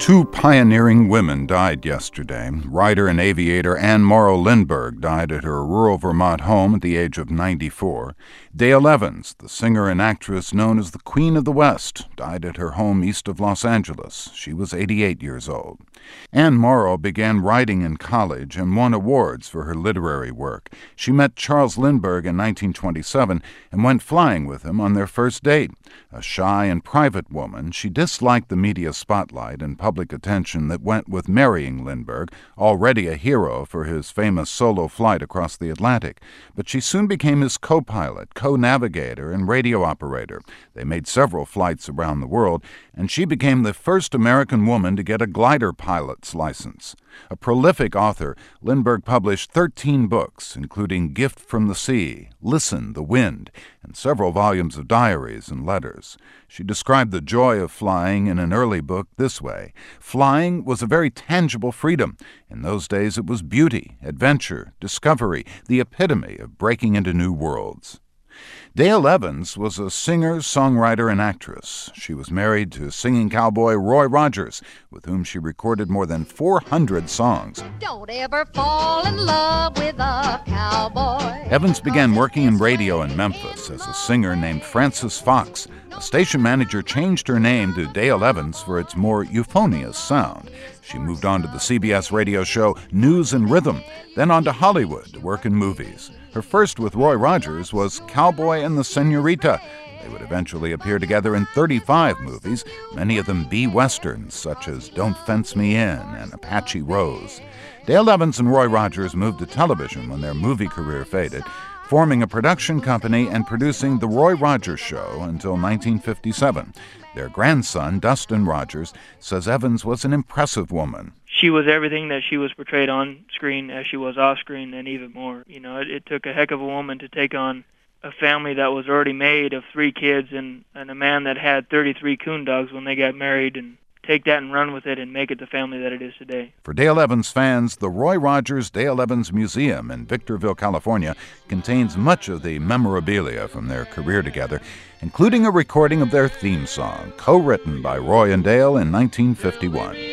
Two pioneering women died yesterday. Writer and aviator Anne Morrow Lindbergh died at her rural Vermont home at the age of 94. Dale Evans, the singer and actress known as the Queen of the West, died at her home east of Los Angeles. She was 88 years old. Anne Morrow began writing in college and won awards for her literary work. She met Charles Lindbergh in 1927 and went flying with him on their first date. A shy and private woman, she disliked the media spotlight and public attention that went with marrying Lindbergh, already a hero for his famous solo flight across the Atlantic. But she soon became his co-pilot, co-navigator, and radio operator. They made several flights around the world, and she became the first American woman to get a glider pilot's license. A prolific author, Lindbergh published 13 books, including Gift from the Sea, Listen, the Wind, and several volumes of diaries and letters. She described the joy of flying in an early book this way: "Flying was a very tangible freedom. In those days it was beauty, adventure, discovery, the epitome of breaking into new worlds." Dale Evans was a singer, songwriter, and actress. She was married to singing cowboy Roy Rogers, with whom she recorded more than 400 songs. Don't ever fall in love with a cowboy. Evans began working in radio in Memphis as a singer named Frances Fox. A station manager changed her name to Dale Evans for its more euphonious sound. She moved on to the CBS radio show News and Rhythm, then on to Hollywood to work in movies. Her first with Roy Rogers was Cowboy and the Senorita. They would eventually appear together in 35 movies, many of them B-westerns such as Don't Fence Me In and Apache Rose. Dale Evans and Roy Rogers moved to television when their movie career faded, forming a production company and producing The Roy Rogers Show until 1957. Their grandson, Dustin Rogers, says Evans was an impressive woman. She was everything that she was portrayed on screen as she was off screen, and even more. You know, it took a heck of a woman to take on a family that was already made of 3 kids and a man that had 33 coon dogs when they got married, and take that and run with it and make it the family that it is today. For Dale Evans fans, the Roy Rogers Dale Evans Museum in Victorville, California, contains much of the memorabilia from their career together, including a recording of their theme song, co-written by Roy and Dale in 1951.